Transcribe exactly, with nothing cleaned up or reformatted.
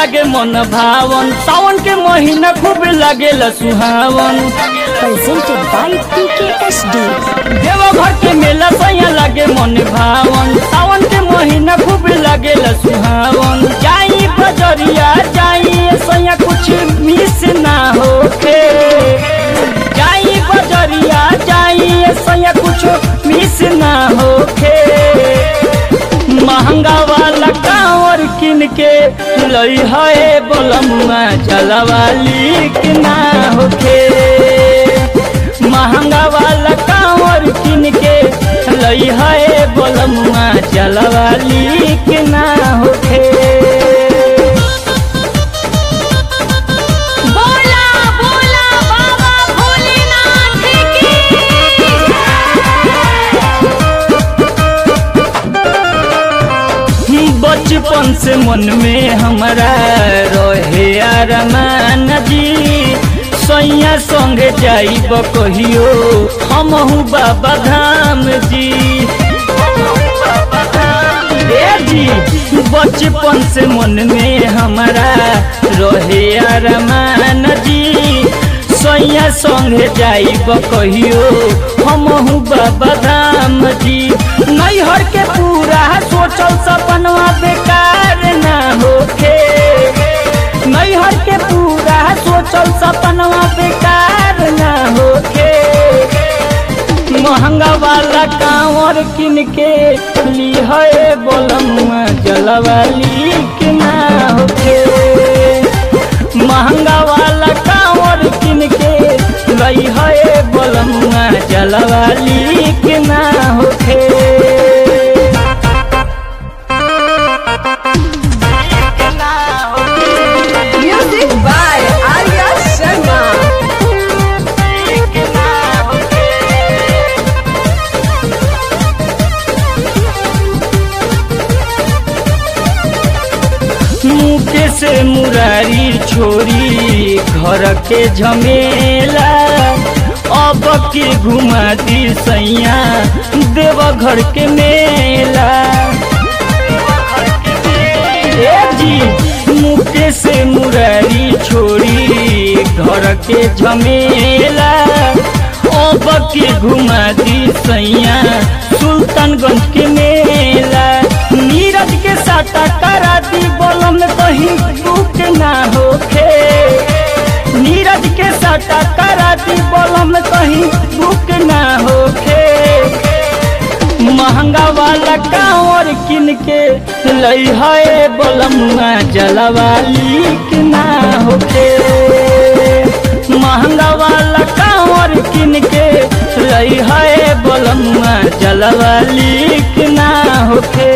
लागे मन भावन, सावन के महीना खूब लागेला सुहावन। Presented by P K S D। Deoghar के मेला सैया लागे मन भावन, सावन के महीना खूब लागेला सुहावन। जाई बजरिया जाई सैया कुछ मिस ना होखे, जाई बजरिया जाई सैया कुछ मिस ना होखे। महंगा वाला कांवर किन के लई है बोलमुआ जलवाली कि ना होखे। महंगा वाला कांवर किन के लई है बोलमुआ जलवाली कि ना होखे। बोला बोला बाबा भोलेनाथ की। बचपन से मन में हमारा रहे अरमान जी, सैया संगे जाइब कहियो हमहू बाबा धाम जी। ए जी बचपन से मन में हमारा रहे अरमान जी, सैया संगे जाइब कहियो हमहू बाबा धाम जी। नैहर के पूरा सोचल सपनवा बेकार ना होखे, नैहर के पूरा सोचल सपनवा बेकार ना होखे। महंगा वाला कांवर किन के ली है बोलमुआ जलवाली कि ना होखे। महंगा वाला कांवर किन के लई है बोलमुआ जलवाली कि ना होखे। Music by Arya Sharma। मुके से मुरारी छोरी घर के झमेला, अब के घुमा दी सैया देवघर के मेला। ए जी मुके से मुरारी छोरी घर के झमेला, अब के घुमा दी सैया सुल्तानगंज के मेला। नीरज के साटा करा दी बोलम कहीं दुख ना होखे, नीरज के साटा करा दी बोलम कहीं दुख ना होखे। महंगा वाला कांवर किन के लई है बोलमुआ जलवाली कि ना होखे। महंगा वाला कांवर किन के लई है बोलमुआ जलवाली कि ना होखे।